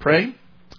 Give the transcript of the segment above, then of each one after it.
pray.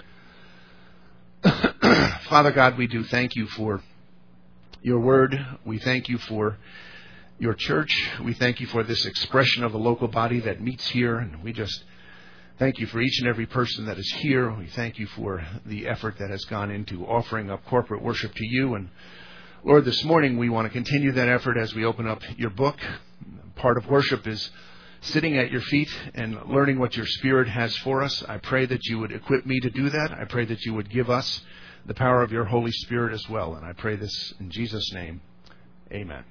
Father God, we do thank you for your word. We thank you for your church. We thank you for this expression of the local body that meets here. And we just thank you for each and every person that is here. We thank you for the effort that has gone into offering up corporate worship to you. And Lord, this morning we want to continue that effort as we open up your book. Part of worship is sitting at your feet and learning what your Spirit has for us. I pray that you would equip me to do that. I pray that you would give us the power of your Holy Spirit as well. And I pray this in Jesus' name. Amen.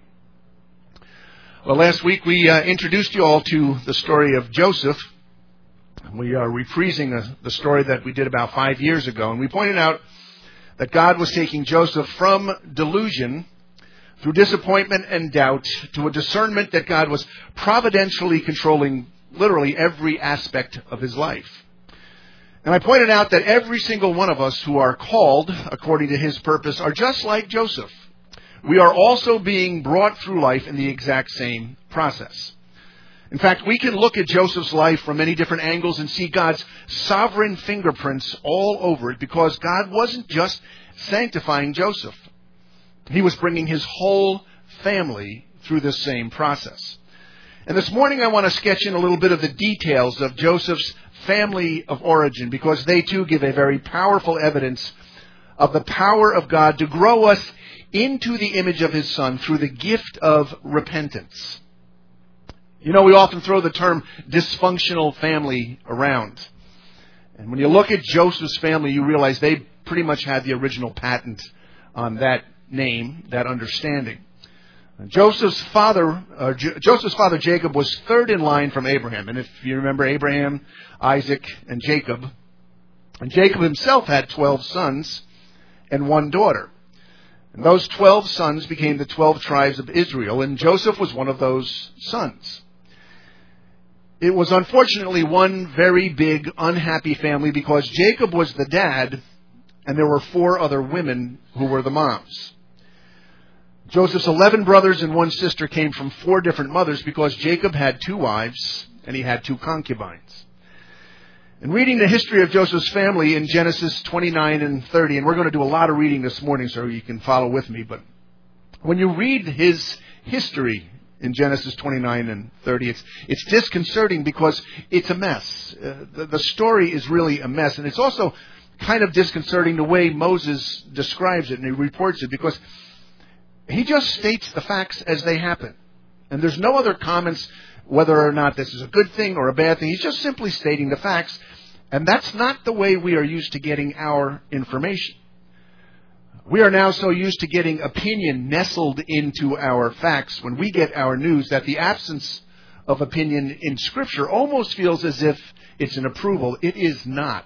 Well, last week we introduced you all to the story of Joseph. We are reprising the story that we did about 5 years ago. And we pointed out that God was taking Joseph from delusion through disappointment and doubt to a discernment that God was providentially controlling literally every aspect of his life. And I pointed out that every single one of us who are called according to his purpose are just like Joseph. We are also being brought through life in the exact same process. In fact, we can look at Joseph's life from many different angles and see God's sovereign fingerprints all over it, because God wasn't just sanctifying Joseph. He was bringing his whole family through this same process. And this morning I want to sketch in a little bit of the details of Joseph's family of origin, because they too give a very powerful evidence of the power of God to grow us into the image of his Son through the gift of repentance. You know, we often throw the term dysfunctional family around. And when you look at Joseph's family, you realize they pretty much had the original patent on that name, that understanding. Joseph's father Jacob was third in line from Abraham. And if you remember, Abraham, Isaac, and Jacob. And Jacob himself had 12 sons and one daughter. And those 12 sons became the 12 tribes of Israel, and Joseph was one of those sons. It was unfortunately one very big, unhappy family, because Jacob was the dad, and there were 4 other women who were the moms. Joseph's 11 brothers and 1 sister came from 4 different mothers, because Jacob had 2 wives and he had 2 concubines. And reading the history of Joseph's family in Genesis 29 and 30, and we're going to do a lot of reading this morning so you can follow with me, but when you read his history in Genesis 29 and 30, it's disconcerting because it's a mess. The story is really a mess, and it's also kind of disconcerting the way Moses describes it and he reports it, because he just states the facts as they happen. And there's no other comments whether or not this is a good thing or a bad thing. He's just simply stating the facts. And that's not the way we are used to getting our information. We are now so used to getting opinion nestled into our facts when we get our news that the absence of opinion in Scripture almost feels as if it's an approval. It is not.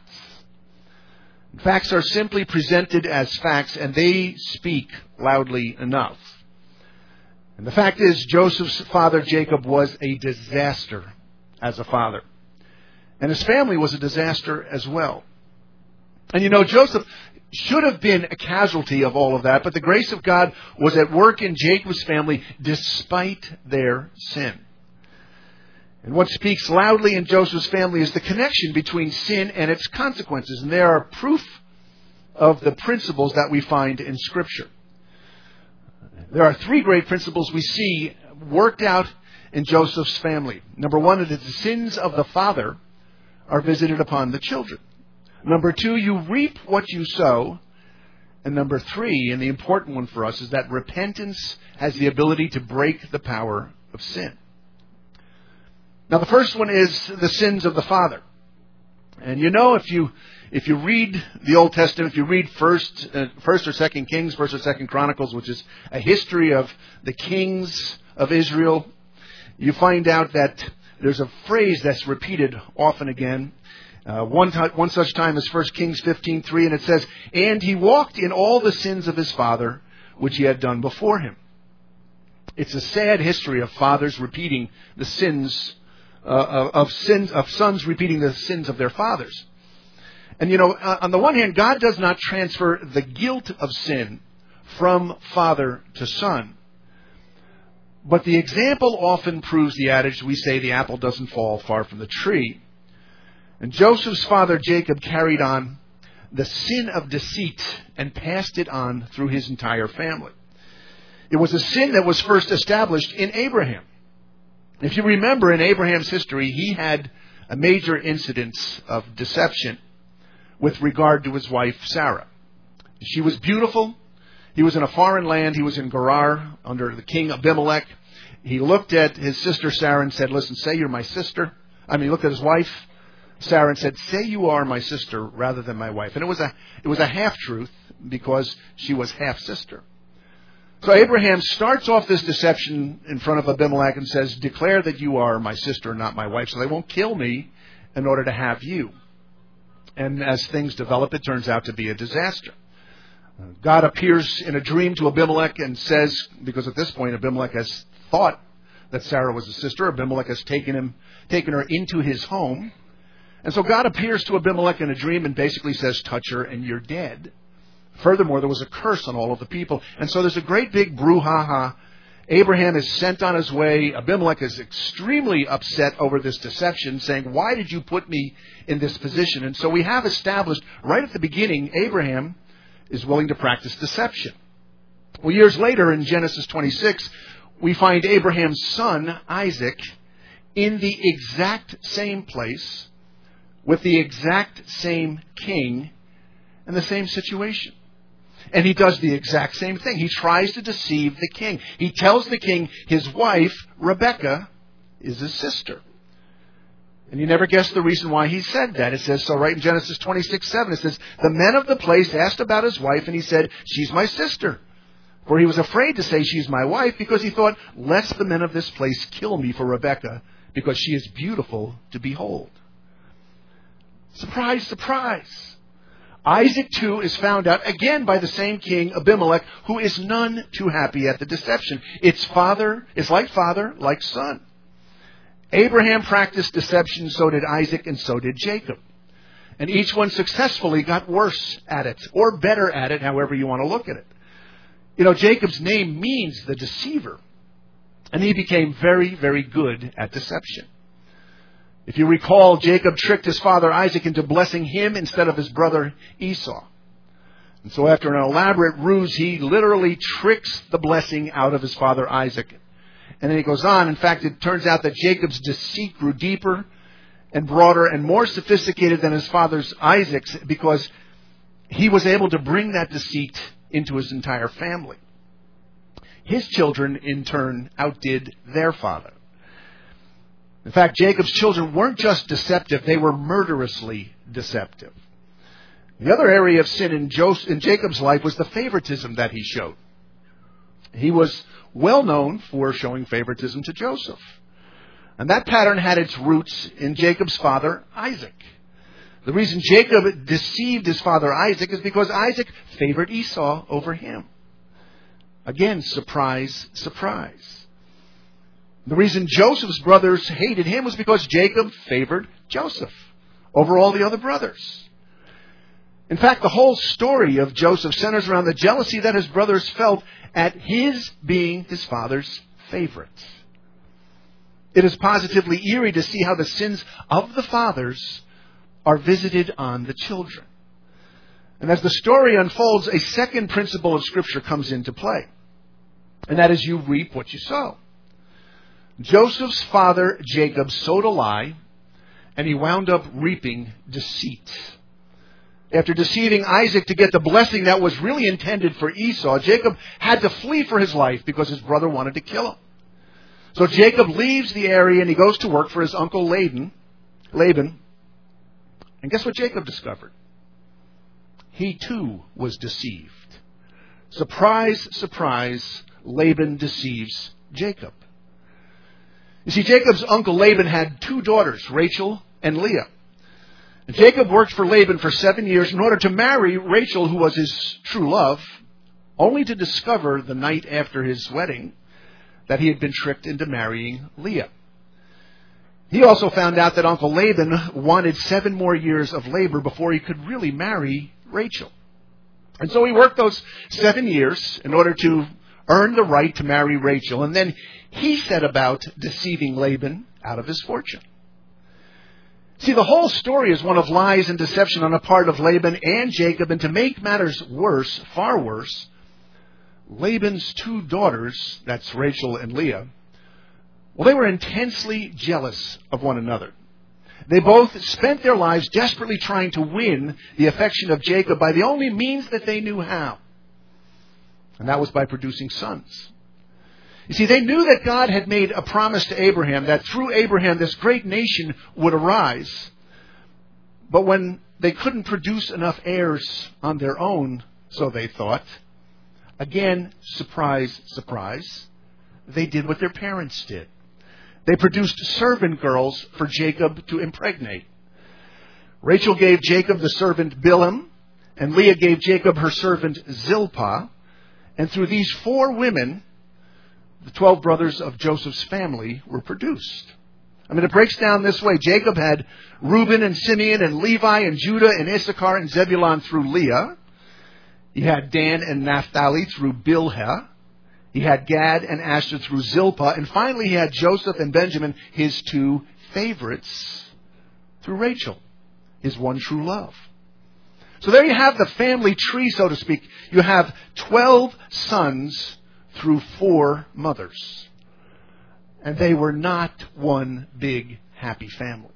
Facts are simply presented as facts, and they speak loudly enough. And the fact is, Joseph's father Jacob was a disaster as a father. And his family was a disaster as well. And you know, Joseph should have been a casualty of all of that, but the grace of God was at work in Jacob's family despite their sin. And what speaks loudly in Joseph's family is the connection between sin and its consequences. And they are proof of the principles that we find in Scripture. There are 3 great principles we see worked out in Joseph's family. Number 1 is that the sins of the father are visited upon the children. Number 2, you reap what you sow. And number 3, and the important one for us, is that repentance has the ability to break the power of sin. Now, the first one is the sins of the father. And you know, if you read the Old Testament, if you read First or Second Kings, First or Second Chronicles, which is a history of the kings of Israel, you find out that there's a phrase that's repeated often again. One such time is 1 Kings 15:3, and it says, "And he walked in all the sins of his father, which he had done before him." It's a sad history of fathers repeating the sins of sons repeating the sins of their fathers. And you know, on the one hand, God does not transfer the guilt of sin from father to son. But the example often proves the adage we say the apple doesn't fall far from the tree. And Joseph's father Jacob carried on the sin of deceit and passed it on through his entire family. It was a sin that was first established in Abraham. If you remember in Abraham's history, he had a major incident of deception with regard to his wife Sarah. She was beautiful. He was in a foreign land. He was in Gerar under the king Abimelech. He looked at his sister Sarah and said, listen, say you're my sister. He looked at his wife Sarah and said, say you are my sister rather than my wife. And it was a half-truth because she was half-sister. So Abraham starts off this deception in front of Abimelech and says, declare that you are my sister, not my wife, so they won't kill me in order to have you. And as things develop, it turns out to be a disaster. God appears in a dream to Abimelech and says, because at this point Abimelech has thought that Sarah was a sister, Abimelech has taken her into his home. And so God appears to Abimelech in a dream and basically says, touch her and you're dead. Furthermore, there was a curse on all of the people. And so there's a great big brouhaha. Abraham is sent on his way. Abimelech is extremely upset over this deception, saying, why did you put me in this position? And so we have established right at the beginning, Abraham is willing to practice deception. Well, years later in Genesis 26, we find Abraham's son, Isaac, in the exact same place, with the exact same king, and the same situation. And he does the exact same thing. He tries to deceive the king. He tells the king his wife, Rebekah, is his sister. And you never guess the reason why he said that. It says so right in Genesis 26:7. It says, the men of the place asked about his wife, and he said, she's my sister. For he was afraid to say she's my wife, because he thought, lest the men of this place kill me for Rebekah, because she is beautiful to behold. Surprise, surprise. Isaac, too, is found out again by the same king, Abimelech, who is none too happy at the deception. It's like father, like son. Abraham practiced deception, so did Isaac, and so did Jacob. And each one successfully got worse at it, or better at it, however you want to look at it. Jacob's name means the deceiver. And he became very, very good at deception. If you recall, Jacob tricked his father Isaac into blessing him instead of his brother Esau. And so after an elaborate ruse, he literally tricks the blessing out of his father Isaac. And then he goes on. In fact, it turns out that Jacob's deceit grew deeper and broader and more sophisticated than his father's Isaac's, because he was able to bring that deceit into his entire family. His children, in turn, outdid their father. In fact, Jacob's children weren't just deceptive, they were murderously deceptive. The other area of sin in Jacob's life was the favoritism that he showed. He was well known for showing favoritism to Joseph. And that pattern had its roots in Jacob's father, Isaac. The reason Jacob deceived his father Isaac is because Isaac favored Esau over him. Again, surprise, surprise. The reason Joseph's brothers hated him was because Jacob favored Joseph over all the other brothers. In fact, the whole story of Joseph centers around the jealousy that his brothers felt at his being his father's favorite. It is positively eerie to see how the sins of the fathers are visited on the children. And as the story unfolds, a second principle of Scripture comes into play. And that is, you reap what you sow. Joseph's father, Jacob, sowed a lie, and he wound up reaping deceit. After deceiving Isaac to get the blessing that was really intended for Esau, Jacob had to flee for his life because his brother wanted to kill him. So Jacob leaves the area and he goes to work for his uncle Laban. And guess what Jacob discovered? He too was deceived. Surprise, surprise, Laban deceives Jacob. You see, Jacob's uncle Laban had two daughters, Rachel and Leah. And Jacob worked for Laban for 7 years in order to marry Rachel, who was his true love, only to discover the night after his wedding that he had been tricked into marrying Leah. He also found out that Uncle Laban wanted 7 more years of labor before he could really marry Rachel. And so he worked those 7 years in order to earn the right to marry Rachel. And then he set about deceiving Laban out of his fortune. See, the whole story is one of lies and deception on the part of Laban and Jacob. And to make matters worse, far worse, Laban's two daughters, that's Rachel and Leah, well, they were intensely jealous of one another. They both spent their lives desperately trying to win the affection of Jacob by the only means that they knew how. And that was by producing sons. You see, they knew that God had made a promise to Abraham that through Abraham this great nation would arise. But when they couldn't produce enough heirs on their own, so they thought, again, surprise, surprise, they did what their parents did. They produced servant girls for Jacob to impregnate. Rachel gave Jacob the servant Bilhah, and Leah gave Jacob her servant Zilpah. And through these 4 women, the 12 brothers of Joseph's family were produced. I mean, it breaks down this way. Jacob had Reuben and Simeon and Levi and Judah and Issachar and Zebulun through Leah. He had Dan and Naphtali through Bilhah. He had Gad and Asher through Zilpah. And finally, he had Joseph and Benjamin, his 2 favorites, through Rachel, his one true love. So there you have the family tree, so to speak. You have 12 sons through 4 mothers. And they were not one big happy family.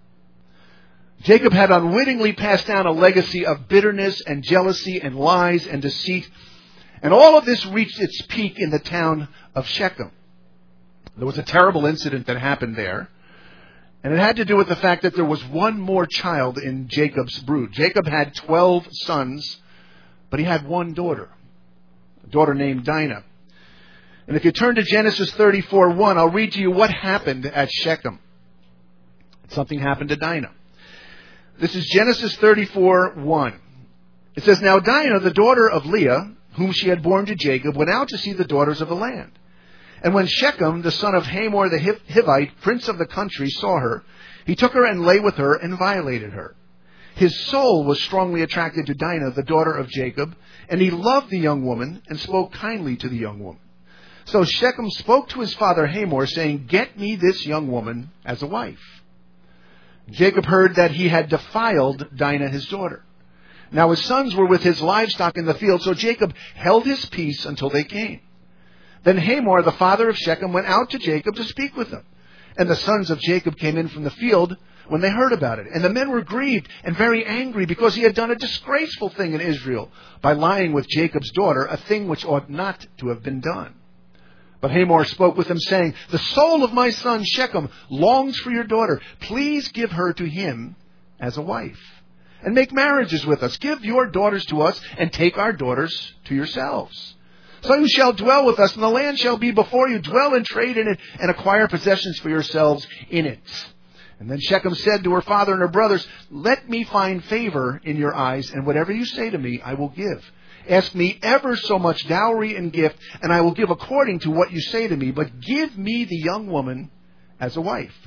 Jacob had unwittingly passed down a legacy of bitterness and jealousy and lies and deceit. And all of this reached its peak in the town of Shechem. There was a terrible incident that happened there. And it had to do with the fact that there was one more child in Jacob's brood. Jacob had 12 sons, but he had one daughter, a daughter named Dinah. And if you turn to Genesis 34:1, I'll read to you what happened at Shechem. Something happened to Dinah. This is Genesis 34:1. It says, "Now Dinah, the daughter of Leah, whom she had borne to Jacob, went out to see the daughters of the land. And when Shechem, the son of Hamor the Hivite, prince of the country, saw her, he took her and lay with her and violated her. His soul was strongly attracted to Dinah, the daughter of Jacob, and he loved the young woman and spoke kindly to the young woman. So Shechem spoke to his father Hamor, saying, 'Get me this young woman as a wife.' Jacob heard that he had defiled Dinah, his daughter. Now his sons were with his livestock in the field, so Jacob held his peace until they came. Then Hamor, the father of Shechem, went out to Jacob to speak with him. And the sons of Jacob came in from the field when they heard about it. And the men were grieved and very angry because he had done a disgraceful thing in Israel by lying with Jacob's daughter, a thing which ought not to have been done. But Hamor spoke with him, saying, 'The soul of my son Shechem longs for your daughter. Please give her to him as a wife, and make marriages with us. Give your daughters to us, and take our daughters to yourselves. So you shall dwell with us, and the land shall be before you. Dwell and trade in it, and acquire possessions for yourselves in it.' And then Shechem said to her father and her brothers, 'Let me find favor in your eyes, and whatever you say to me, I will give. Ask me ever so much dowry and gift, and I will give according to what you say to me. But give me the young woman as a wife.'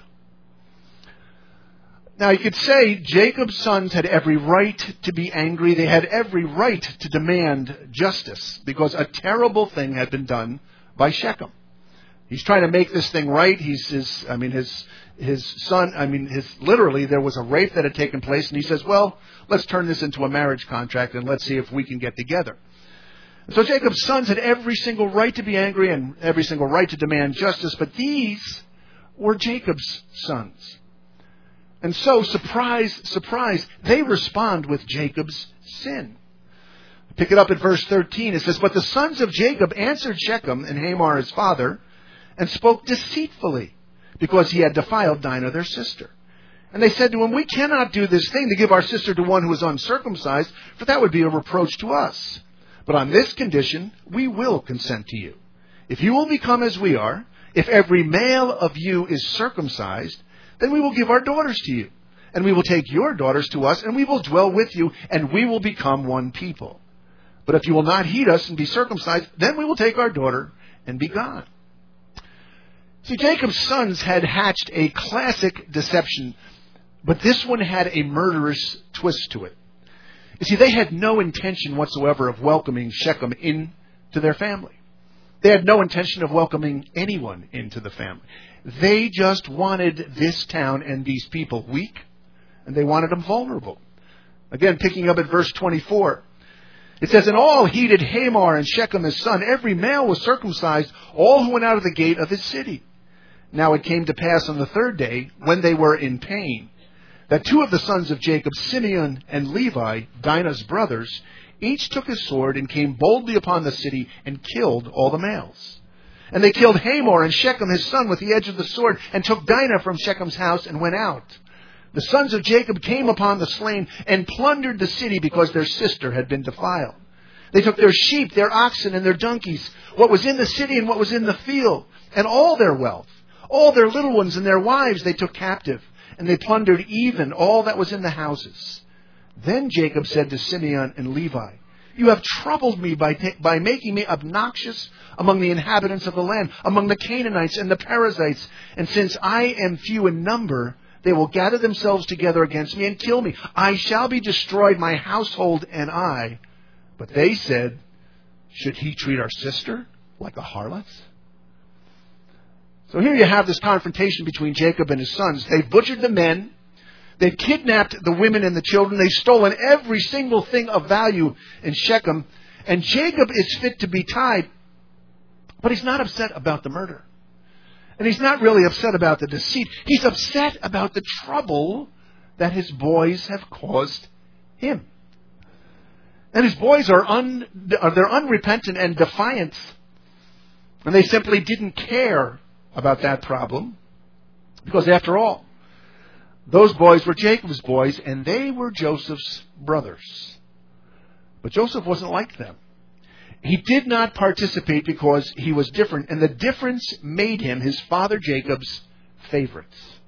Now you could say Jacob's sons had every right to be angry. They had every right to demand justice because a terrible thing had been done by Shechem. He's trying to make this thing right. Literally there was a rape that had taken place, and he says, well, let's turn this into a marriage contract and let's see if we can get together. So Jacob's sons had every single right to be angry and every single right to demand justice, but these were Jacob's sons. And so, surprise, surprise, they respond with Jacob's sin. Pick it up at verse 13. It says, "But the sons of Jacob answered Shechem and Hamor his father, and spoke deceitfully, because he had defiled Dinah their sister. And they said to him, 'We cannot do this thing to give our sister to one who is uncircumcised, for that would be a reproach to us. But on this condition we will consent to you. If you will become as we are, if every male of you is circumcised, then we will give our daughters to you, and we will take your daughters to us, and we will dwell with you, and we will become one people. But if you will not heed us and be circumcised, then we will take our daughter and be gone.'" See, Jacob's sons had hatched a classic deception, but this one had a murderous twist to it. You see, they had no intention whatsoever of welcoming Shechem into their family. They had no intention of welcoming anyone into the family. They just wanted this town and these people weak and they wanted him vulnerable. Again, picking up at verse 24. It says, "And all heeded Hamor and Shechem his son. Every male was circumcised, all who went out of the gate of his city. Now it came to pass on the third day, when they were in pain, that two of the sons of Jacob, Simeon and Levi, Dinah's brothers, each took his sword and came boldly upon the city and killed all the males. And they killed Hamor and Shechem his son with the edge of the sword, and took Dinah from Shechem's house and went out. The sons of Jacob came upon the slain and plundered the city because their sister had been defiled. They took their sheep, their oxen, and their donkeys, what was in the city and what was in the field, and all their wealth. All their little ones and their wives they took captive, and they plundered even all that was in the houses. Then Jacob said to Simeon and Levi, 'You have troubled me by making me obnoxious among the inhabitants of the land, among the Canaanites and the Perizzites. And since I am few in number, they will gather themselves together against me and kill me. I shall be destroyed, my household and I.' But they said, 'Should he treat our sister like a harlot?'" So here you have this confrontation between Jacob and his sons. They've butchered the men. They've kidnapped the women and the children. They've stolen every single thing of value in Shechem. And Jacob is fit to be tied. But he's not upset about the murder. And he's not really upset about the deceit. He's upset about the trouble that his boys have caused him. And his boys are they're unrepentant and defiant. And they simply didn't care about that problem. Because after all, those boys were Jacob's boys, and they were Joseph's brothers. But Joseph wasn't like them. He did not participate because he was different, and the difference made him his father Jacob's favorite.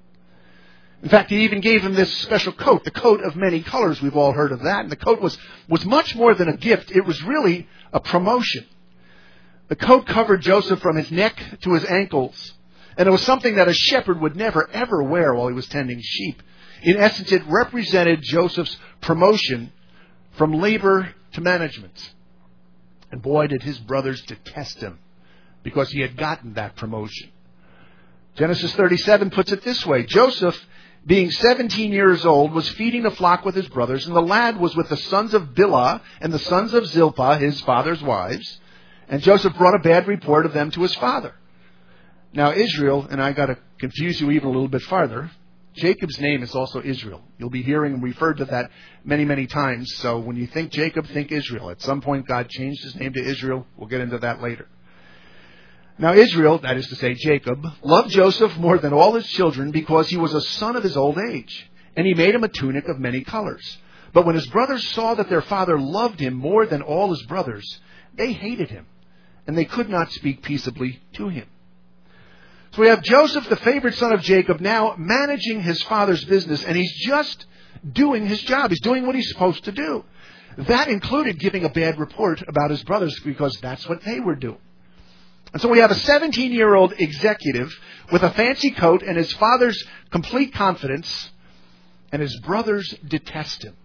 In fact, he even gave him this special coat, the coat of many colors. We've all heard of that. And the coat was much more than a gift. It was really a promotion. The coat covered Joseph from his neck to his ankles. And it was something that a shepherd would never, ever wear while he was tending sheep. In essence, it represented Joseph's promotion from labor to management. And boy, did his brothers detest him because he had gotten that promotion. Genesis 37 puts it this way. Joseph, being 17 years old, was feeding the flock with his brothers, and the lad was with the sons of Bilhah and the sons of Zilpah, his father's wives. And Joseph brought a bad report of them to his father. Now Israel, and I got to confuse you even a little bit farther, Jacob's name is also Israel. You'll be hearing referred to that many, many times. So when you think Jacob, think Israel. At some point God changed his name to Israel. We'll get into that later. Now Israel, that is to say Jacob, loved Joseph more than all his children because he was a son of his old age. And he made him a tunic of many colors. But when his brothers saw that their father loved him more than all his brothers, they hated him. And they could not speak peaceably to him. So we have Joseph, the favorite son of Jacob, now managing his father's business, and he's just doing his job. He's doing what he's supposed to do. That included giving a bad report about his brothers because that's what they were doing. And so we have a 17-year-old executive with a fancy coat and his father's complete confidence, and his brothers detest him.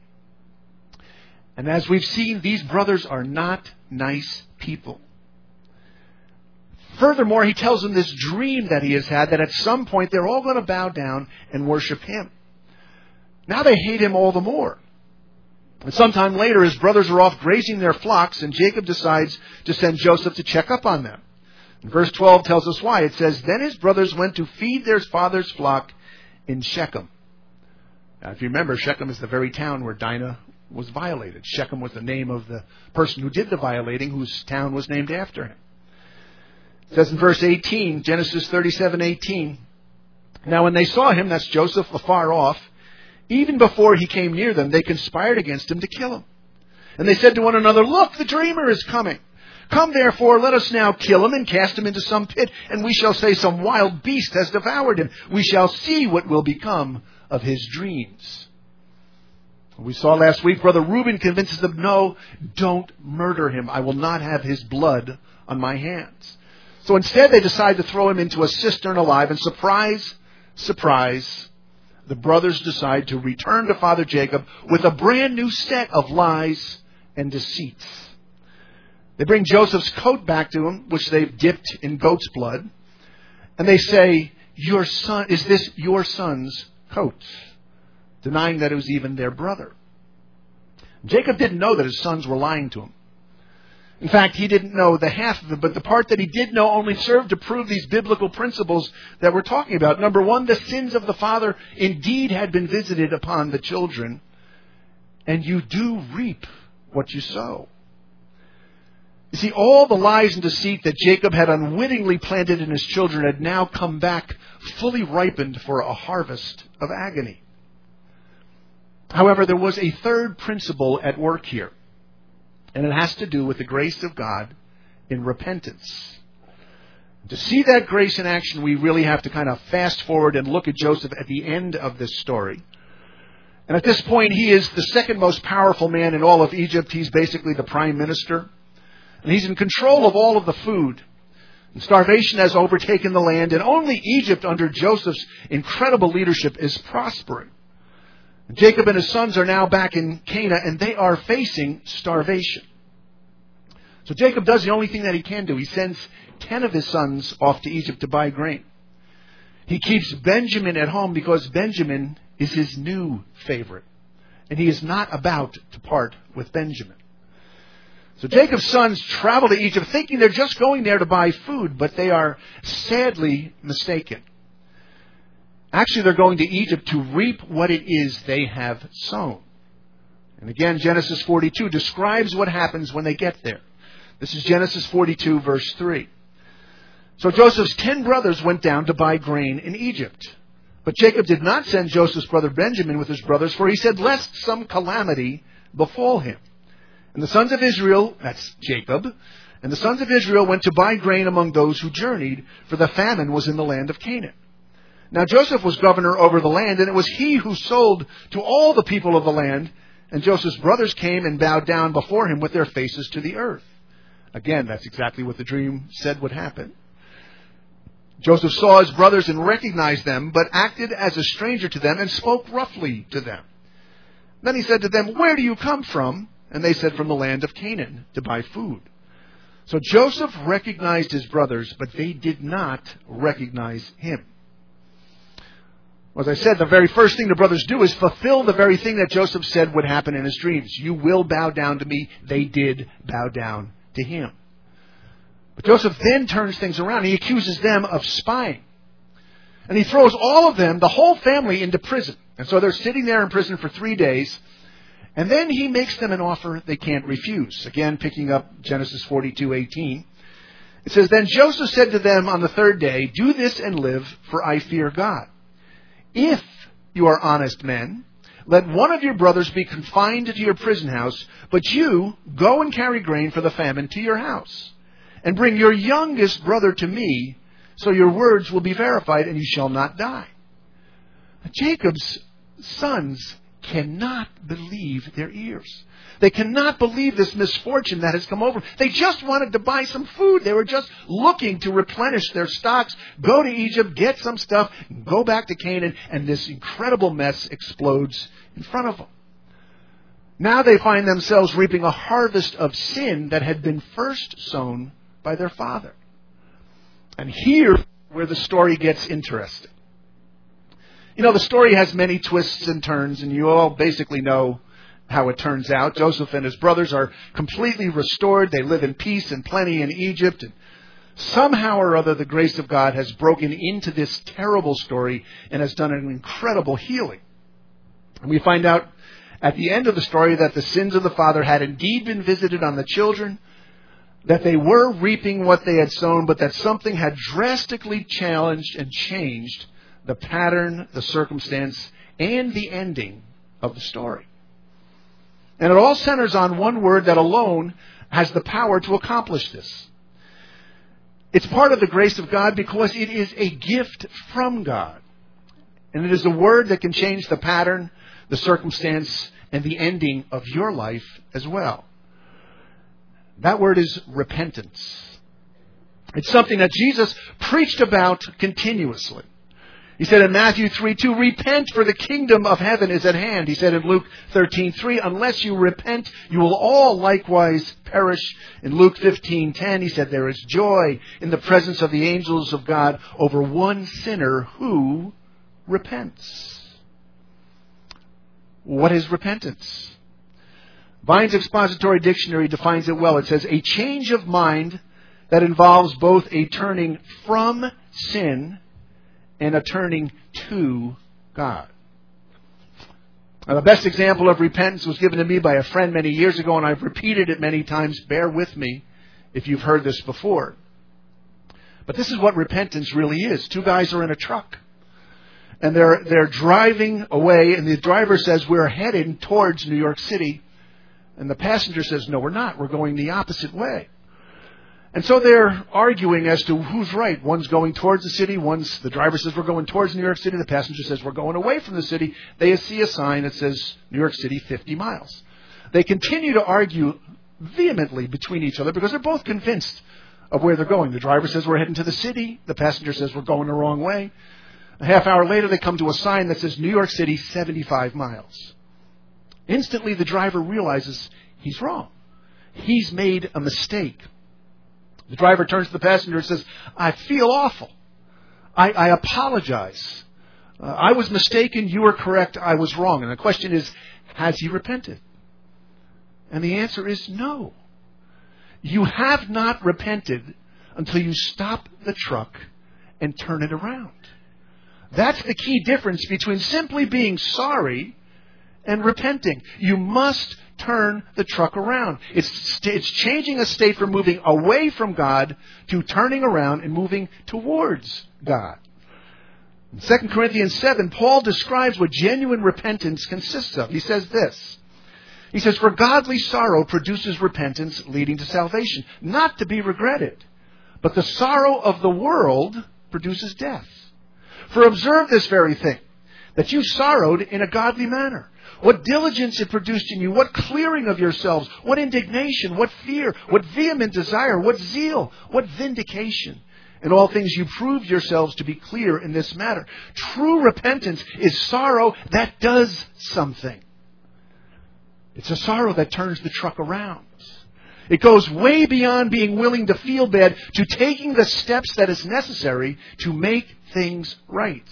And as we've seen, these brothers are not nice people. Furthermore, he tells them this dream that he has had, that at some point they're all going to bow down and worship him. Now they hate him all the more. And sometime later, his brothers are off grazing their flocks, and Jacob decides to send Joseph to check up on them. And verse 12 tells us why. It says, "Then his brothers went to feed their father's flock in Shechem." Now, if you remember, Shechem is the very town where Dinah was violated. Shechem was the name of the person who did the violating, whose town was named after him. It says in verse 18, Genesis 37:18, "Now when they saw him," that's Joseph, afar off, "even before he came near them, they conspired against him to kill him. And they said to one another, 'Look, the dreamer is coming. Come therefore, let us now kill him and cast him into some pit, and we shall say some wild beast has devoured him. We shall see what will become of his dreams.'" We saw last week, Brother Reuben convinces them, "No, don't murder him. I will not have his blood on my hands." So instead they decide to throw him into a cistern alive, and surprise, surprise, the brothers decide to return to Father Jacob with a brand new set of lies and deceits. They bring Joseph's coat back to him, which they've dipped in goat's blood, and they say, "Is this your son's coat?" denying that it was even their brother. Jacob didn't know that his sons were lying to him. In fact, he didn't know the half of it, but the part that he did know only served to prove these biblical principles that we're talking about. Number one, the sins of the father indeed had been visited upon the children, and you do reap what you sow. You see, all the lies and deceit that Jacob had unwittingly planted in his children had now come back fully ripened for a harvest of agony. However, there was a third principle at work here, and it has to do with the grace of God in repentance. To see that grace in action, we really have to kind of fast forward and look at Joseph at the end of this story. And at this point, he is the second most powerful man in all of Egypt. He's basically the prime minister. And he's in control of all of the food. And starvation has overtaken the land, and only Egypt under Joseph's incredible leadership is prospering. And Jacob and his sons are now back in Canaan, and they are facing starvation. So Jacob does the only thing that he can do. He sends 10 of his sons off to Egypt to buy grain. He keeps Benjamin at home because Benjamin is his new favorite. And he is not about to part with Benjamin. So Jacob's sons travel to Egypt thinking they're just going there to buy food, but they are sadly mistaken. Actually, they're going to Egypt to reap what it is they have sown. And again, Genesis 42 describes what happens when they get there. This is Genesis 42, verse 3. So Joseph's 10 brothers went down to buy grain in Egypt. But Jacob did not send Joseph's brother Benjamin with his brothers, for he said, lest some calamity befall him. And the sons of Israel, that's Jacob, and the sons of Israel went to buy grain among those who journeyed, for the famine was in the land of Canaan. Now Joseph was governor over the land, and it was he who sold to all the people of the land. And Joseph's brothers came and bowed down before him with their faces to the earth. Again, that's exactly what the dream said would happen. Joseph saw his brothers and recognized them, but acted as a stranger to them and spoke roughly to them. Then he said to them, where do you come from? And they said, from the land of Canaan, to buy food. So Joseph recognized his brothers, but they did not recognize him. As I said, the very first thing the brothers do is fulfill the very thing that Joseph said would happen in his dreams. You will bow down to me. They did bow down to him. But Joseph then turns things around. He accuses them of spying. And he throws all of them, the whole family, into prison. And so they're sitting there in prison for 3 days. And then he makes them an offer they can't refuse. Again, picking up Genesis 42:18. It says, then Joseph said to them on the third day, do this and live, for I fear God. If you are honest men, let one of your brothers be confined to your prison house, but you go and carry grain for the famine to your house. And bring your youngest brother to me, so your words will be verified and you shall not die. Jacob's sons cannot believe their ears. They cannot believe this misfortune that has come over. They just wanted to buy some food. They were just looking to replenish their stocks, go to Egypt, get some stuff, go back to Canaan, and this incredible mess explodes in front of them. Now they find themselves reaping a harvest of sin that had been first sown by their father. And here where the story gets interesting. You know, the story has many twists and turns, and you all basically know how it turns out. Joseph and his brothers are completely restored. They live in peace and plenty in Egypt. And somehow or other, the grace of God has broken into this terrible story and has done an incredible healing. And we find out at the end of the story that the sins of the father had indeed been visited on the children, that they were reaping what they had sown, but that something had drastically challenged and changed the pattern, the circumstance, and the ending of the story. And it all centers on one word that alone has the power to accomplish this. It's part of the grace of God because it is a gift from God. And it is a word that can change the pattern, the circumstance, and the ending of your life as well. That word is repentance. It's something that Jesus preached about continuously. He said in Matthew 3:2, repent, for the kingdom of heaven is at hand. He said in Luke 13:3, unless you repent, you will all likewise perish. In Luke 15:10, he said there is joy in the presence of the angels of God over one sinner who repents. What is repentance? Vine's Expository Dictionary defines it well. It says, a change of mind that involves both a turning from sin and a turning to God. Now, the best example of repentance was given to me by a friend many years ago, and I've repeated it many times. Bear with me if you've heard this before. But this is what repentance really is. Two guys are in a truck, and they're driving away, and the driver says, we're headed towards New York City. And the passenger says, no, we're not. We're going the opposite way. And so they're arguing as to who's right. One's going towards the city. The driver says, we're going towards New York City. The passenger says, we're going away from the city. They see a sign that says, New York City, 50 miles. They continue to argue vehemently between each other because they're both convinced of where they're going. The driver says, we're heading to the city. The passenger says, we're going the wrong way. A half hour later, they come to a sign that says, New York City, 75 miles. Instantly, the driver realizes he's wrong. He's made a mistake. The driver turns to the passenger and says, I feel awful. I apologize. I was mistaken. You were correct. I was wrong. And the question is, has he repented? And the answer is no. You have not repented until you stop the truck and turn it around. That's the key difference between simply being sorry and repenting. You must turn the truck around. It's changing a state from moving away from God to turning around and moving towards God. In 2 Corinthians 7, Paul describes what genuine repentance consists of. He says this. He says, for godly sorrow produces repentance leading to salvation, not to be regretted. But the sorrow of the world produces death. For observe this very thing, that you sorrowed in a godly manner. What diligence it produced in you, what clearing of yourselves, what indignation, what fear, what vehement desire, what zeal, what vindication. In all things you proved yourselves to be clear in this matter. True repentance is sorrow that does something. It's a sorrow that turns the truck around. It goes way beyond being willing to feel bad to taking the steps that is necessary to make things right.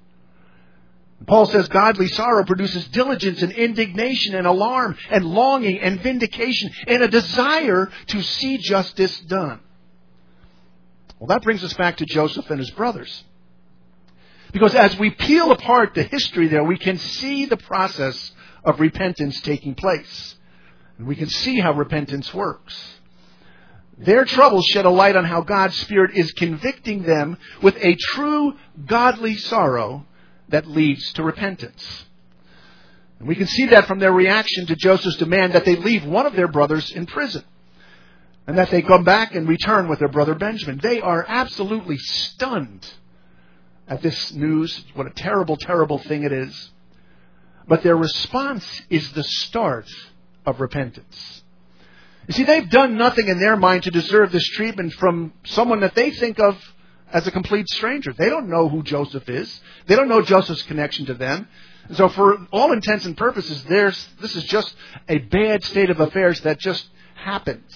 Paul says godly sorrow produces diligence and indignation and alarm and longing and vindication and a desire to see justice done. Well, that brings us back to Joseph and his brothers. Because as we peel apart the history there, we can see the process of repentance taking place. And we can see how repentance works. Their troubles shed a light on how God's Spirit is convicting them with a true godly sorrow that leads to repentance. And we can see that from their reaction to Joseph's demand that they leave one of their brothers in prison. And that they come back and return with their brother Benjamin. They are absolutely stunned at this news. What a terrible, terrible thing it is. But their response is the start of repentance. You see, they've done nothing in their mind to deserve this treatment from someone that they think of as a complete stranger. They don't know who Joseph is. They don't know Joseph's connection to them. And so for all intents and purposes, this is just a bad state of affairs that just happens.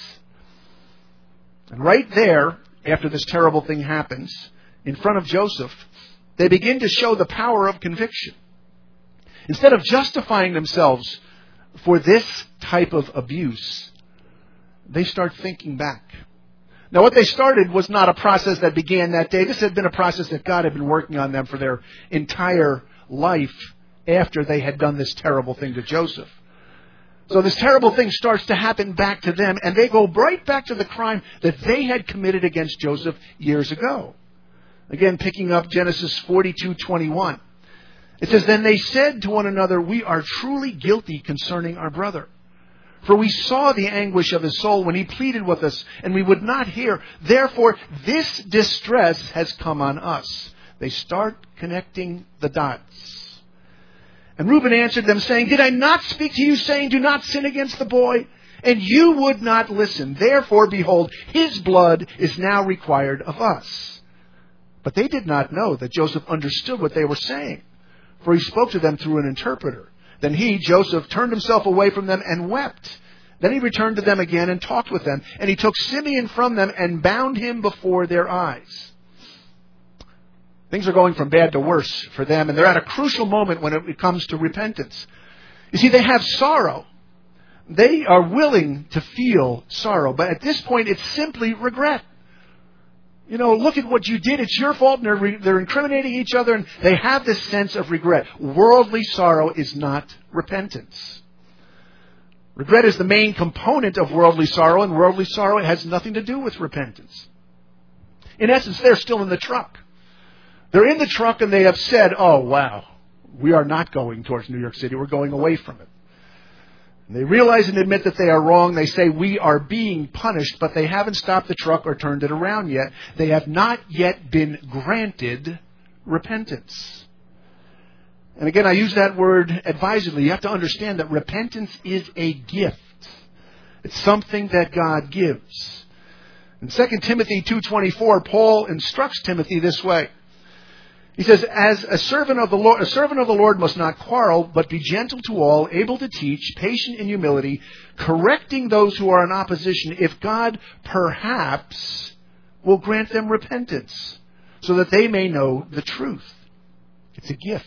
And right there, after this terrible thing happens, in front of Joseph, they begin to show the power of conviction. Instead of justifying themselves for this type of abuse, they start thinking back. Now, what they started was not a process that began that day. This had been a process that God had been working on them for their entire life after they had done this terrible thing to Joseph. So this terrible thing starts to happen back to them, and they go right back to the crime that they had committed against Joseph years ago. Again, picking up Genesis 42:21. It says, then they said to one another, we are truly guilty concerning our brother. For we saw the anguish of his soul when he pleaded with us, and we would not hear. Therefore, this distress has come on us. They start connecting the dots. And Reuben answered them, saying, did I not speak to you, saying, do not sin against the boy? And you would not listen. Therefore, behold, his blood is now required of us. But they did not know that Joseph understood what they were saying, for he spoke to them through an interpreter. Then he, Joseph, turned himself away from them and wept. Then he returned to them again and talked with them. And he took Simeon from them and bound him before their eyes. Things are going from bad to worse for them. And they're at a crucial moment when it comes to repentance. You see, they have sorrow. They are willing to feel sorrow. But at this point, it's simply regret. You know, look at what you did. It's your fault. And they're incriminating each other. And they have this sense of regret. Worldly sorrow is not repentance. Regret is the main component of worldly sorrow. And worldly sorrow has nothing to do with repentance. In essence, they're still in the truck. They're in the truck and they have said, oh, wow, we are not going towards New York City. We're going away from it. And they realize and admit that they are wrong. They say, we are being punished, but they haven't stopped the truck or turned it around yet. They have not yet been granted repentance. And again, I use that word advisedly. You have to understand that repentance is a gift. It's something that God gives. In 2 Timothy 2:24, Paul instructs Timothy this way. He says, as a servant of the Lord must not quarrel, but be gentle to all, able to teach, patient in humility, correcting those who are in opposition, if God perhaps will grant them repentance, so that they may know the truth. It's a gift.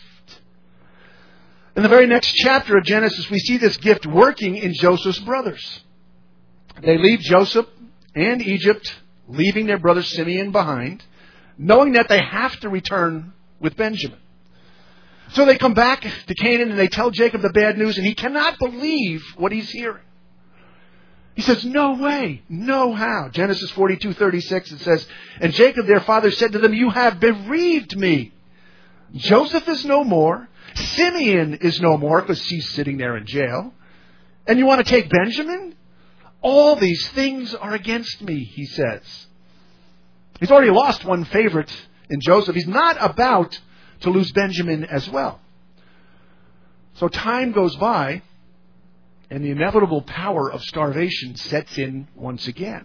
In the very next chapter of Genesis, we see this gift working in Joseph's brothers. They leave Joseph and Egypt, leaving their brother Simeon behind, knowing that they have to return with Benjamin. So they come back to Canaan and they tell Jacob the bad news, and he cannot believe what he's hearing. He says, no way, no how. Genesis 42:36, it says, and Jacob their father said to them, you have bereaved me. Joseph is no more. Simeon is no more because he's sitting there in jail. And you want to take Benjamin? All these things are against me, he says. He's already lost one favorite in Joseph. He's not about to lose Benjamin as well. So time goes by, and the inevitable power of starvation sets in once again.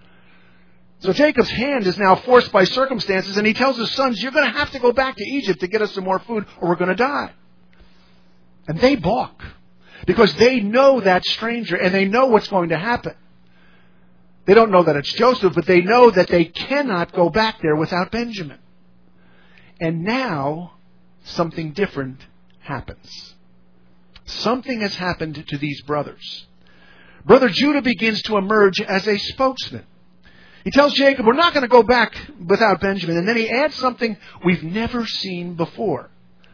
So Jacob's hand is now forced by circumstances, and he tells his sons, you're going to have to go back to Egypt to get us some more food, or we're going to die. And they balk, because they know that stranger, and they know what's going to happen. They don't know that it's Joseph, but they know that they cannot go back there without Benjamin. And now, something different happens. Something has happened to these brothers. Brother Judah begins to emerge as a spokesman. He tells Jacob, we're not going to go back without Benjamin. And then he adds something we've never seen before.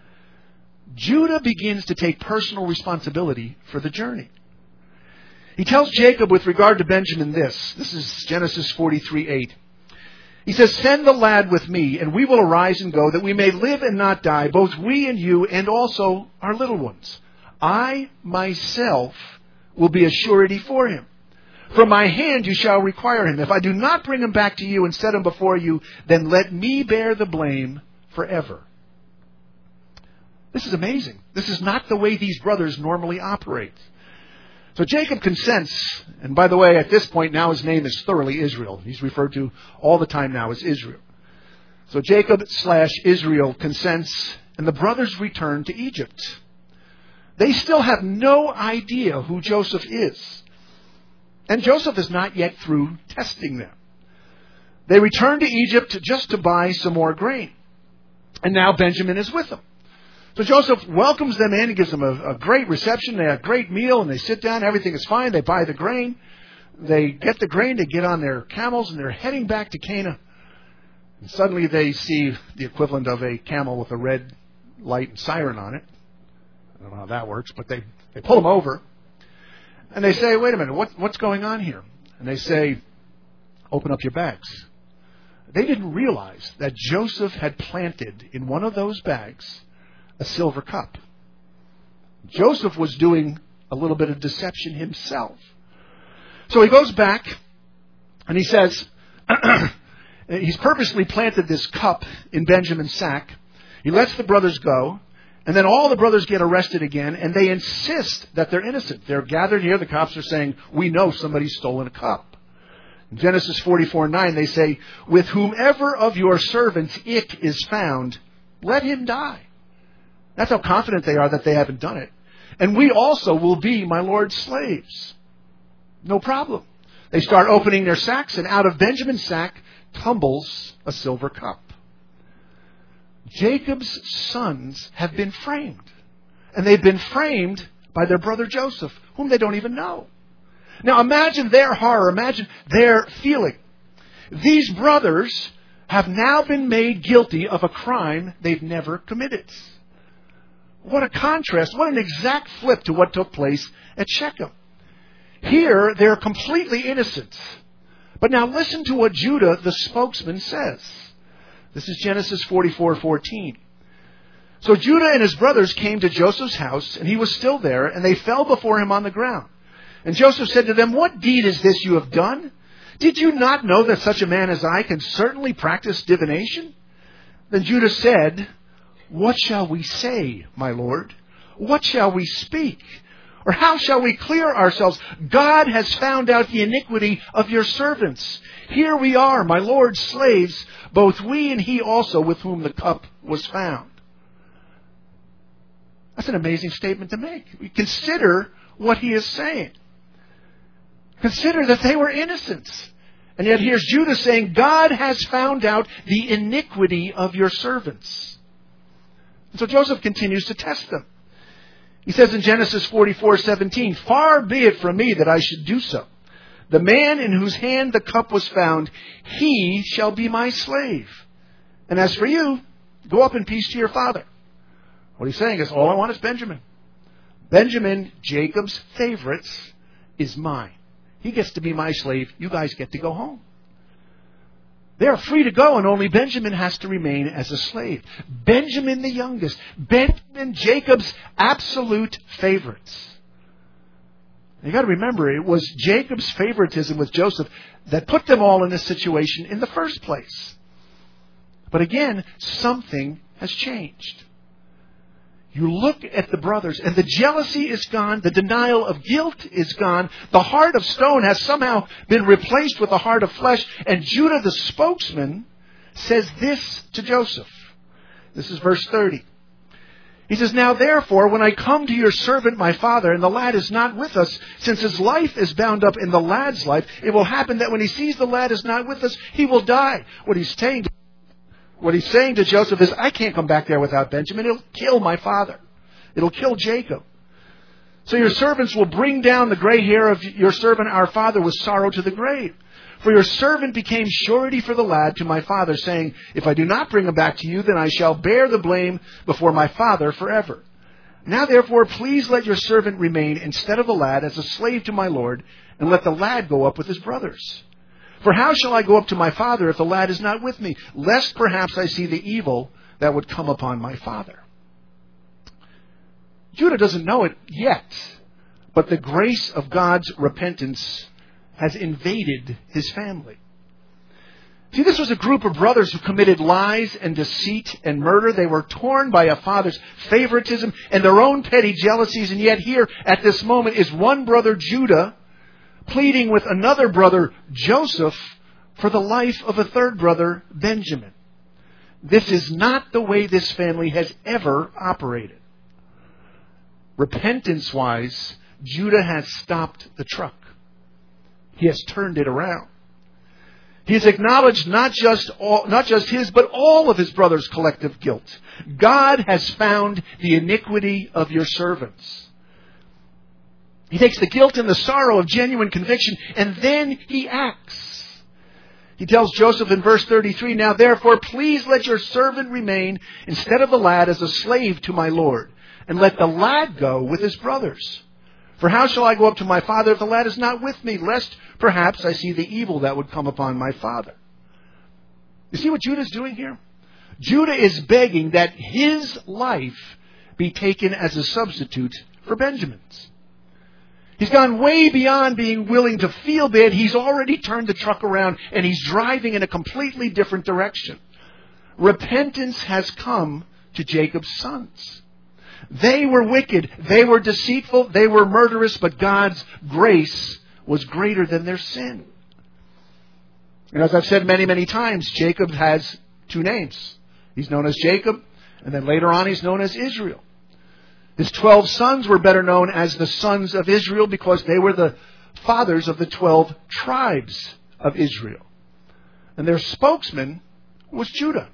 Judah begins to take personal responsibility for the journey. He tells Jacob with regard to Benjamin this. This is Genesis 43:8. He says, send the lad with me, and we will arise and go, that we may live and not die, both we and you, and also our little ones. I myself will be a surety for him. From my hand you shall require him. If I do not bring him back to you and set him before you, then let me bear the blame forever. This is amazing. This is not the way these brothers normally operate. So Jacob consents, and by the way, at this point now his name is thoroughly Israel. He's referred to all the time now as Israel. So Jacob/Israel consents, and the brothers return to Egypt. They still have no idea who Joseph is. And Joseph is not yet through testing them. They return to Egypt just to buy some more grain. And now Benjamin is with them. So Joseph welcomes them in and gives them a great reception. They have a great meal and they sit down. Everything is fine. They buy the grain. They get the grain. They get on their camels and they're heading back to Canaan. And suddenly they see the equivalent of a camel with a red light and siren on it. I don't know how that works, but they pull them over. And they say, wait a minute, what's going on here? And they say, open up your bags. They didn't realize that Joseph had planted in one of those bags a silver cup. Joseph was doing a little bit of deception himself. So he goes back and he says, he's purposely planted this cup in Benjamin's sack. He lets the brothers go. And then all the brothers get arrested again, and they insist that they're innocent. They're gathered here. The cops are saying, we know somebody's stolen a cup. In Genesis 44:9, they say, with whomever of your servants it is found, let him die. That's how confident they are that they haven't done it. And we also will be my Lord's slaves. No problem. They start opening their sacks, and out of Benjamin's sack tumbles a silver cup. Jacob's sons have been framed. And they've been framed by their brother Joseph, whom they don't even know. Now imagine their horror, imagine their feeling. These brothers have now been made guilty of a crime they've never committed. What a contrast, what an exact flip to what took place at Shechem. Here, they're completely innocent. But now listen to what Judah, the spokesman, says. This is Genesis 44:14. So Judah and his brothers came to Joseph's house, and he was still there, and they fell before him on the ground. And Joseph said to them, "What deed is this you have done? Did you not know that such a man as I can certainly practice divination?" Then Judah said, "What shall we say, my lord? What shall we speak? Or how shall we clear ourselves? God has found out the iniquity of your servants. Here we are, my lord's slaves, both we and he also with whom the cup was found." That's an amazing statement to make. Consider what he is saying. Consider that they were innocent. And yet here's Judah saying, God has found out the iniquity of your servants. And so Joseph continues to test them. He says in Genesis 44:17, "Far be it from me that I should do so. The man in whose hand the cup was found, he shall be my slave. And as for you, go up in peace to your father." What he's saying is, all I want is Benjamin. Benjamin, Jacob's favorite, is mine. He gets to be my slave. You guys get to go home. They're free to go, and only Benjamin has to remain as a slave. Benjamin the youngest. Benjamin, Jacob's absolute favorites. You got to remember, it was Jacob's favoritism with Joseph that put them all in this situation in the first place. But again, something has changed. You look at the brothers, and the jealousy is gone. The denial of guilt is gone. The heart of stone has somehow been replaced with a heart of flesh. And Judah, the spokesman, says this to Joseph. This is verse 30. He says, "Now therefore, when I come to your servant my father, and the lad is not with us, since his life is bound up in the lad's life, it will happen that when he sees the lad is not with us, he will die." What he's saying to Joseph is, I can't come back there without Benjamin. It'll kill my father. It'll kill Jacob. So your servants will bring down the gray hair of your servant our father with sorrow to the grave. For your servant became surety for the lad to my father, saying, "If I do not bring him back to you, then I shall bear the blame before my father forever. Now therefore, please let your servant remain instead of the lad as a slave to my lord, and let the lad go up with his brothers. For how shall I go up to my father if the lad is not with me, lest perhaps I see the evil that would come upon my father?" Judah doesn't know it yet, but the grace of God's repentance has invaded his family. See, this was a group of brothers who committed lies and deceit and murder. They were torn by a father's favoritism and their own petty jealousies, and yet here at this moment is one brother, Judah, pleading with another brother, Joseph, for the life of a third brother, Benjamin. This is not the way this family has ever operated. Repentance-wise, Judah has stopped the truck. He has turned it around. He has acknowledged not just his, but all of his brothers' collective guilt. God has found the iniquity of your servants. He takes the guilt and the sorrow of genuine conviction, and then he acts. He tells Joseph in verse 33, "Now therefore, please let your servant remain instead of the lad as a slave to my lord, and let the lad go with his brothers. For how shall I go up to my father if the lad is not with me, lest perhaps I see the evil that would come upon my father?" You see what Judah's doing here? Judah is begging that his life be taken as a substitute for Benjamin's. He's gone way beyond being willing to feel bad. He's already turned the truck around and he's driving in a completely different direction. Repentance has come to Jacob's sons. They were wicked, they were deceitful, they were murderous, but God's grace was greater than their sin. And as I've said many, many times, Jacob has two names. He's known as Jacob, and then later on he's known as Israel. His 12 sons were better known as the sons of Israel because they were the fathers of the 12 tribes of Israel. And their spokesman was Judah.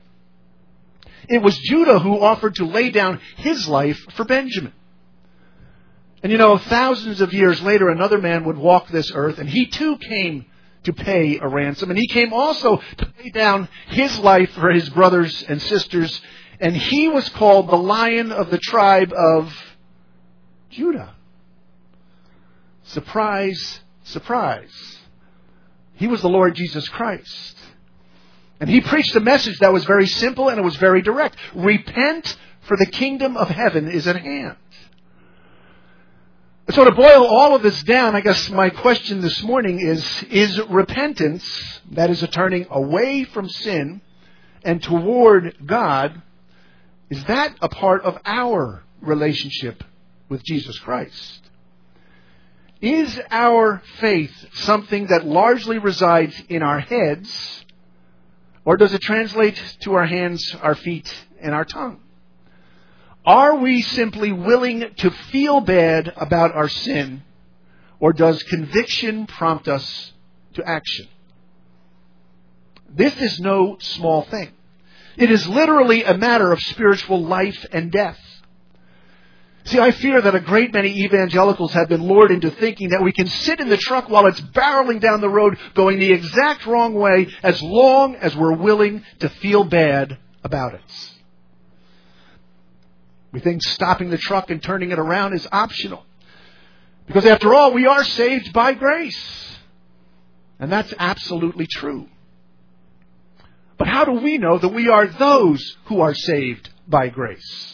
It was Judah who offered to lay down his life for Benjamin. And thousands of years later, another man would walk this earth, and he too came to pay a ransom. And he came also to lay down his life for his brothers and sisters. And he was called the Lion of the tribe of Judah. Surprise, surprise. He was the Lord Jesus Christ. And he preached a message that was very simple and it was very direct. Repent, for the kingdom of heaven is at hand. So to boil all of this down, I guess my question this morning is repentance, that is a turning away from sin and toward God, is that a part of our relationship with Jesus Christ? Is our faith something that largely resides in our heads, or does it translate to our hands, our feet, and our tongue? Are we simply willing to feel bad about our sin, or does conviction prompt us to action? This is no small thing. It is literally a matter of spiritual life and death. See, I fear that a great many evangelicals have been lured into thinking that we can sit in the truck while it's barreling down the road going the exact wrong way as long as we're willing to feel bad about it. We think stopping the truck and turning it around is optional. Because after all, we are saved by grace. And that's absolutely true. But how do we know that we are those who are saved by grace?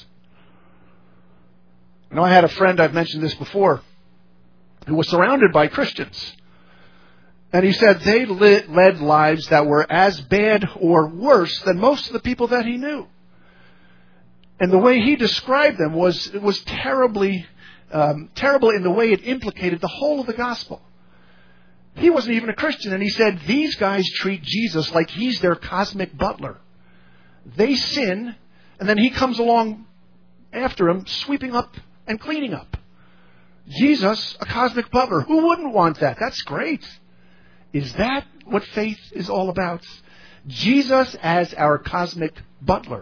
I had a friend, I've mentioned this before, who was surrounded by Christians. And he said they led lives that were as bad or worse than most of the people that he knew. And the way he described them was terrible in the way it implicated the whole of the gospel. He wasn't even a Christian, and he said these guys treat Jesus like he's their cosmic butler. They sin, and then he comes along after him, sweeping up and cleaning up. Jesus, a cosmic butler. Who wouldn't want that? That's great. Is that what faith is all about? Jesus as our cosmic butler.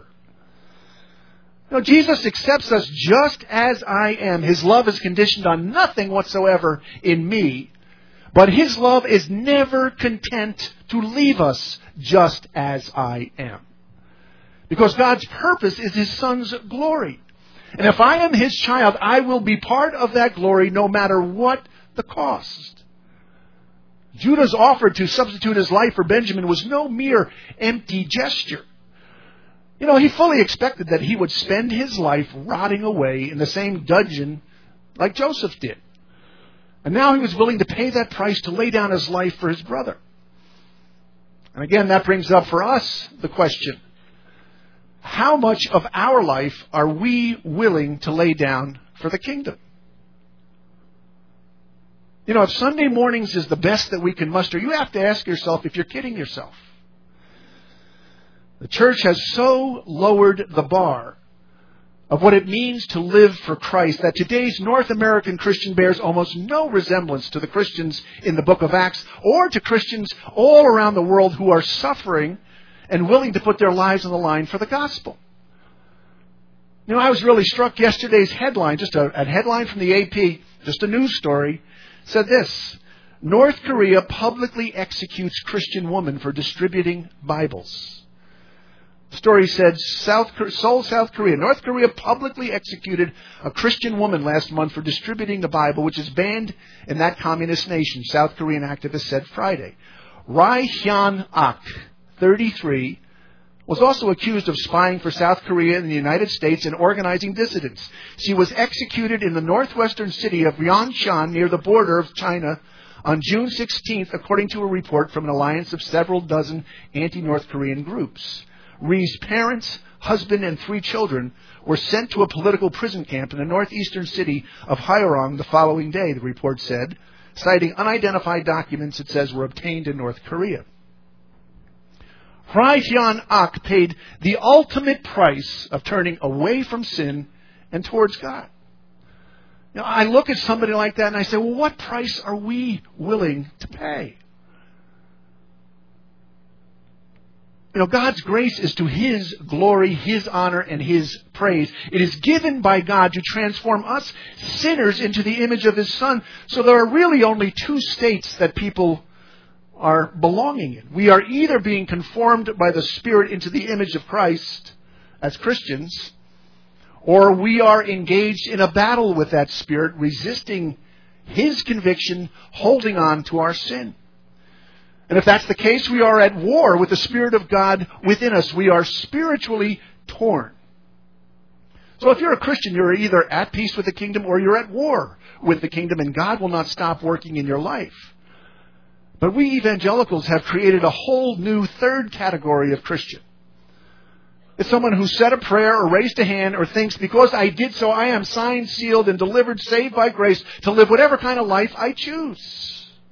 Jesus accepts us just as I am. His love is conditioned on nothing whatsoever in me. But His love is never content to leave us just as I am. Because God's purpose is His Son's glory. And if I am His child, I will be part of that glory no matter what the cost. Judah's offer to substitute his life for Benjamin was no mere empty gesture. He fully expected that he would spend his life rotting away in the same dungeon like Joseph did. And now he was willing to pay that price to lay down his life for his brother. And again, that brings up for us the question, how much of our life are we willing to lay down for the kingdom? If Sunday mornings is the best that we can muster, you have to ask yourself if you're kidding yourself. The church has so lowered the bar of what it means to live for Christ that today's North American Christian bears almost no resemblance to the Christians in the book of Acts or to Christians all around the world who are suffering and willing to put their lives on the line for the gospel. I was really struck yesterday's headline, just a headline from the AP, just a news story, said this: North Korea publicly executes Christian woman for distributing Bibles. The story said, Seoul, South Korea. North Korea publicly executed a Christian woman last month for distributing the Bible, which is banned in that communist nation, South Korean activists said Friday. Rai Hyun-ak, 33, was also accused of spying for South Korea and the United States and organizing dissidents. She was executed in the northwestern city of Yanshan near the border of China on June 16th, according to a report from an alliance of several dozen anti-North Korean groups. Ri's parents, husband, and 3 children were sent to a political prison camp in the northeastern city of Hyeong the following day, the report said, citing unidentified documents it says were obtained in North Korea. Rai Hyun-ak paid the ultimate price of turning away from sin and towards God. I look at somebody like that and I say, well, what price are we willing to pay? God's grace is to His glory, His honor, and His praise. It is given by God to transform us sinners into the image of His Son. So there are really only two states that people are belonging in. We are either being conformed by the Spirit into the image of Christ as Christians, or we are engaged in a battle with that Spirit, resisting His conviction, holding on to our sin. And if that's the case, we are at war with the Spirit of God within us. We are spiritually torn. So if you're a Christian, you're either at peace with the kingdom or you're at war with the kingdom, and God will not stop working in your life. But we evangelicals have created a whole new third category of Christian. It's someone who said a prayer or raised a hand or thinks, because I did so, I am signed, sealed, and delivered, saved by grace to live whatever kind of life I choose.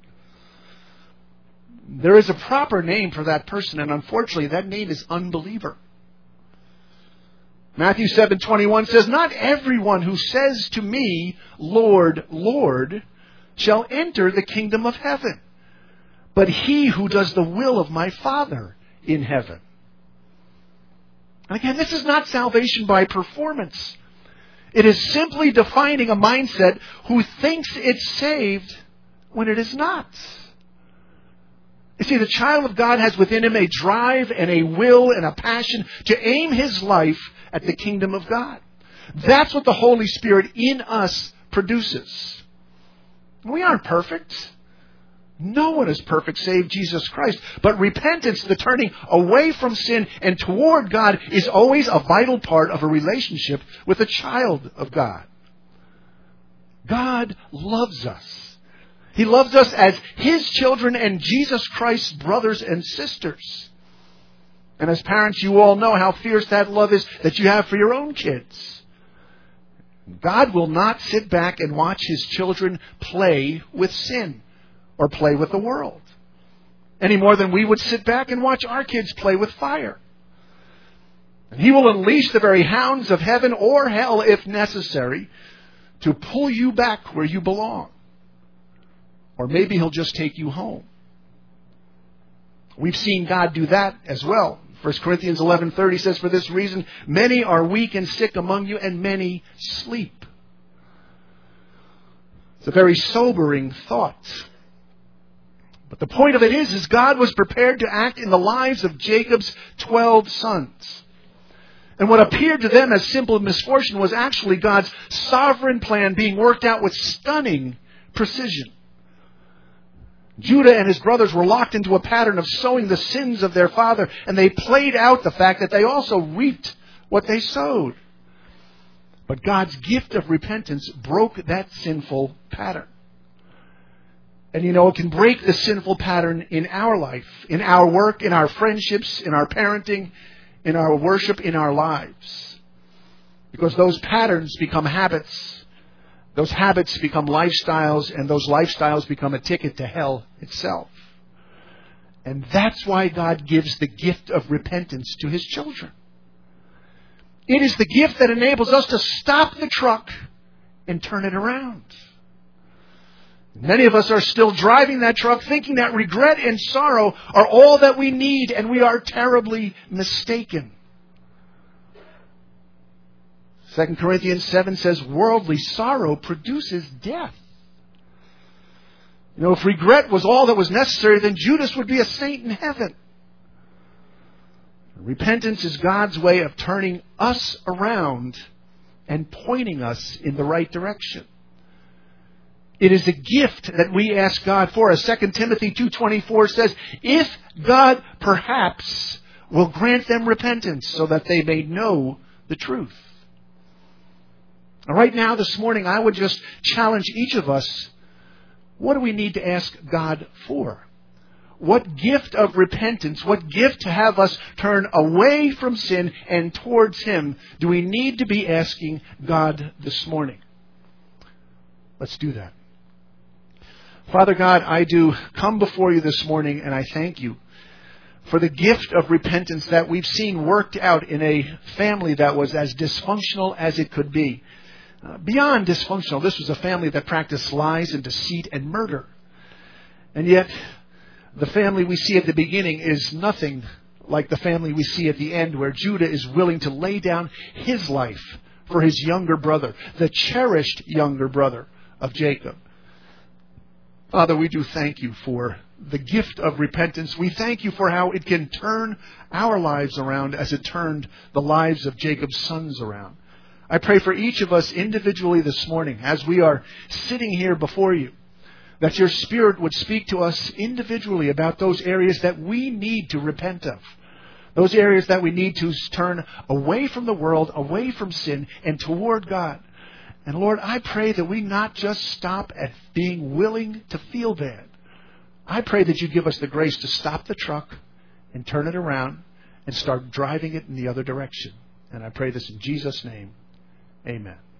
There is a proper name for that person, and unfortunately that name is unbeliever. Matthew 7:21 says, "Not everyone who says to me, 'Lord, Lord,' shall enter the kingdom of heaven, but he who does the will of my Father in heaven." And again, this is not salvation by performance. It is simply defining a mindset who thinks it's saved when it is not. You see, the child of God has within him a drive and a will and a passion to aim his life at the kingdom of God. That's what the Holy Spirit in us produces. We aren't perfect. No one is perfect save Jesus Christ. But repentance, the turning away from sin and toward God, is always a vital part of a relationship with a child of God. God loves us. He loves us as His children and Jesus Christ's brothers and sisters. And as parents, you all know how fierce that love is that you have for your own kids. God will not sit back and watch His children play with sin or play with the world, any more than we would sit back and watch our kids play with fire. And He will unleash the very hounds of heaven or hell, if necessary, to pull you back where you belong. Or maybe He'll just take you home. We've seen God do that as well. 1 Corinthians 11:30 says, "For this reason, many are weak and sick among you, and many sleep." It's a very sobering thought. But the point of it is God was prepared to act in the lives of Jacob's 12 sons. And what appeared to them as simple misfortune was actually God's sovereign plan being worked out with stunning precision. Judah and his brothers were locked into a pattern of sowing the sins of their father, and they played out the fact that they also reaped what they sowed. But God's gift of repentance broke that sinful pattern. And it can break the sinful pattern in our life, in our work, in our friendships, in our parenting, in our worship, in our lives. Because those patterns become habits. Those habits become lifestyles, and those lifestyles become a ticket to hell itself. And that's why God gives the gift of repentance to His children. It is the gift that enables us to stop the truck and turn it around. Many of us are still driving that truck thinking that regret and sorrow are all that we need, and we are terribly mistaken. 2 Corinthians 7 says, "Worldly sorrow produces death." If regret was all that was necessary, then Judas would be a saint in heaven. Repentance is God's way of turning us around and pointing us in the right direction. It is a gift that we ask God for. As 2 Timothy 2:24 says, "If God perhaps will grant them repentance so that they may know the truth." Right now, this morning, I would just challenge each of us, what do we need to ask God for? What gift of repentance, what gift to have us turn away from sin and towards Him do we need to be asking God this morning? Let's do that. Father God, I do come before You this morning, and I thank You for the gift of repentance that we've seen worked out in a family that was as dysfunctional as it could be. Beyond dysfunctional, this was a family that practiced lies and deceit and murder. And yet, the family we see at the beginning is nothing like the family we see at the end, where Judah is willing to lay down his life for his younger brother, the cherished younger brother of Jacob. Father, we do thank you for the gift of repentance. We thank you for how it can turn our lives around as it turned the lives of Jacob's sons around. I pray for each of us individually this morning as we are sitting here before you, that your Spirit would speak to us individually about those areas that we need to repent of. Those areas that we need to turn away from the world, away from sin, and toward God. And Lord, I pray that we not just stop at being willing to feel bad. I pray that you give us the grace to stop the truck and turn it around and start driving it in the other direction. And I pray this in Jesus' name. Amen.